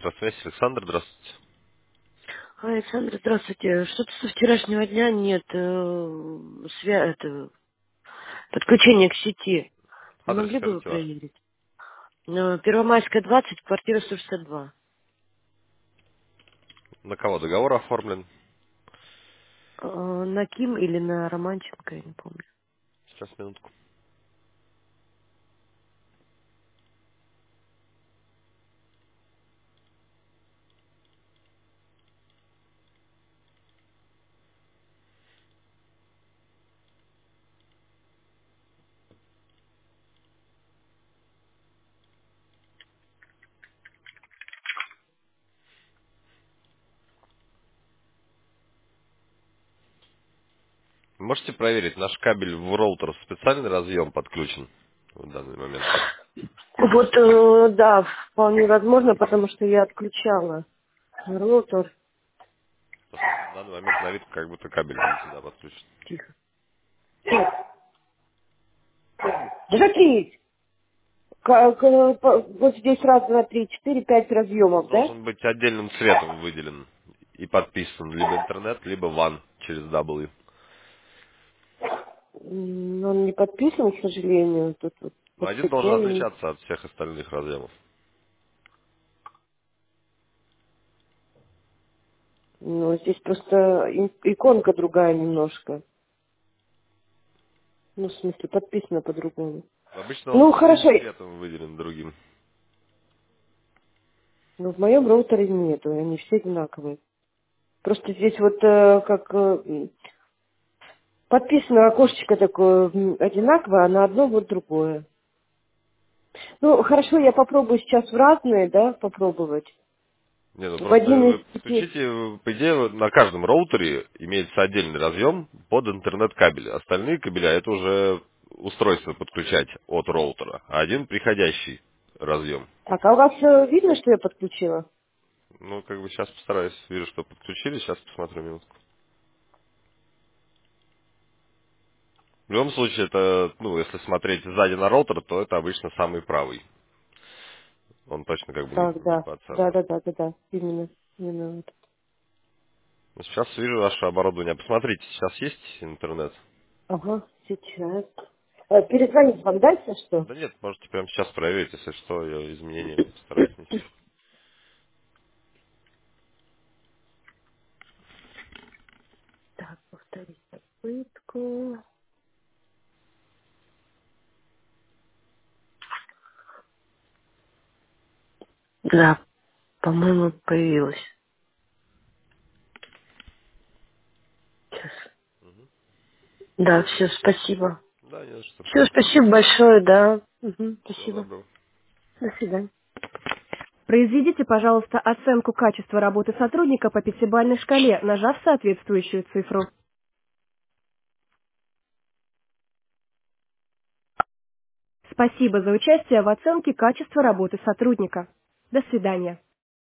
Электросвязь, Александр, здравствуйте. Александр, здравствуйте. Что-то со вчерашнего дня нет подключения к сети. Не Адрес могли бы вы скажите ваш. проверить? Первомайская, 20, квартира 162. На кого договор оформлен? На Ким или на Романченко, я не помню. Сейчас, минутку. Можете проверить, наш кабель в роутер специальный разъем подключен в данный момент? Вот, да, вполне возможно, потому что я отключала роутер. Потому что в данный момент на вид как будто кабель не сюда подключен. Тихо. Закрыть! Вот здесь раз, два, три, четыре, пять Он разъемов, да? должен быть отдельным цветом выделен и подписан. Либо интернет, либо WAN через W. Он не подписан, к сожалению. Тут вот Но один должен подключение. отличаться от всех остальных разъемов. Ну, здесь просто иконка другая немножко. Ну, в смысле, подписано по-другому. Обычно он Ну, одним хорошо. цветом выделен другим. Но в моем роутере нету, они все одинаковые. Просто здесь вот подписано окошечко такое одинаковое, а на одно вот другое. Ну, хорошо, я попробую сейчас в разные, да, попробовать. Не, ну В просто один вы из теперь... подключите, по идее, на каждом роутере имеется отдельный разъем под интернет-кабель. Остальные кабеля это уже устройство подключать от роутера, а один приходящий разъем. Так, а у вас видно, что я подключила? Ну, как бы сейчас постараюсь, вижу, что подключили, сейчас посмотрю минутку. В любом случае, это, ну, если смотреть сзади на роутер, то это обычно самый правый. Он точно как бы Так, не да. по Да, центру. да, да, да, да. Именно вот. Ну, сейчас вижу ваше оборудование. Посмотрите, сейчас есть интернет? Ага, сейчас. Перезвонить вам дальше, что? Да нет, можете прямо сейчас проверить, если что, я изменения постараюсь внести. Так, повторить попытку. Да, по-моему, появилась. Сейчас. Да, все, спасибо. Да, не за что. Все, спасибо большое, да. Мгм, Всего спасибо. доброго. До свидания. Произведите, пожалуйста, оценку качества работы сотрудника по пятибалльной шкале, нажав соответствующую цифру. Спасибо за участие в оценке качества работы сотрудника. До свидания.